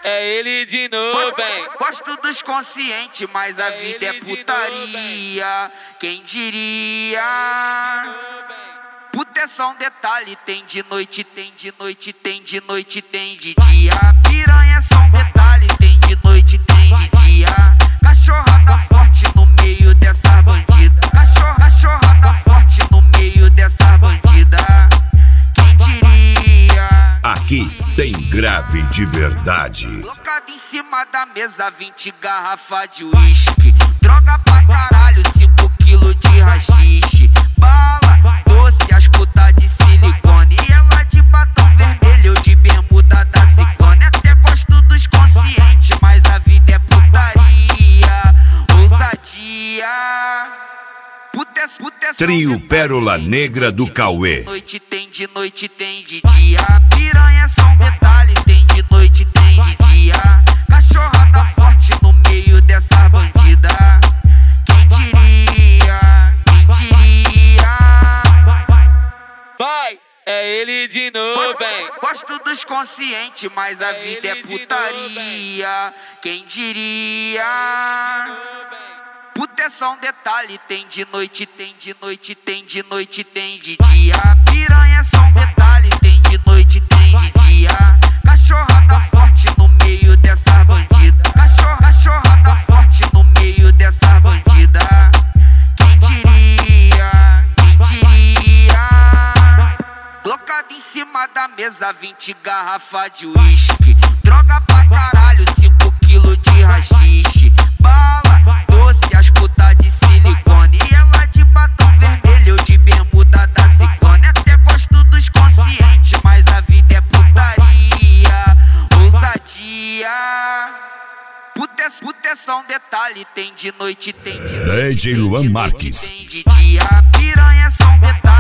é ele de novo, hein? Gosto dos conscientes, mas a vida é putaria. Quem diria? Puta é só um detalhe, tem de noite, tem de noite, tem de noite, tem de dia. Piranha é só um detalhe, tem de noite, tem de dia. Cachorrada forte no meio dessa bandida. Cachorrada forte no meio dessa bandida. Quem diria? Aqui tem grave de verdade. Colocado em cima da mesa 20 garrafas de uísque. Droga pra caralho, 5 quilos de rachixe. Bala, doce, as putas de silicone. E ela de batom vermelho, eu de bermuda da Ciclone. Até gosto dos conscientes, mas a vida é putaria. Ousadia. Puta é Trio Pérola Negra do Cauê. Noite tem de noite, tem de dia. Piranha é só um detalhe, tem de noite, tem de dia. Cachorrada forte no meio dessa bandida. Quem diria? Quem diria? Vai, é ele de novo, hein? Gosto dos conscientes, mas a vida é putaria. Quem diria? Puta é só um detalhe, tem de noite, tem de noite, tem de noite, tem de dia. Piranha é só um detalhe, tem de noite, tem de dia. Cachorrada forte no meio dessa bandida. Cachorrada forte no meio dessa bandida. Quem diria? Quem diria? Colocado em cima da mesa 20 garrafas de uísque. Droga pra caralho, 5 quilos de rachixe. Bala, doce, as putas de silicone. E ela de batom vermelho, eu de bermuda da Ciclone. Até gosto dos conscientes, mas a vida é putaria. Ousadia. Puta é só um detalhe, tem de noite, tem de noite. DJ Luan Marques. Tem de dia, piranha é só um detalhe.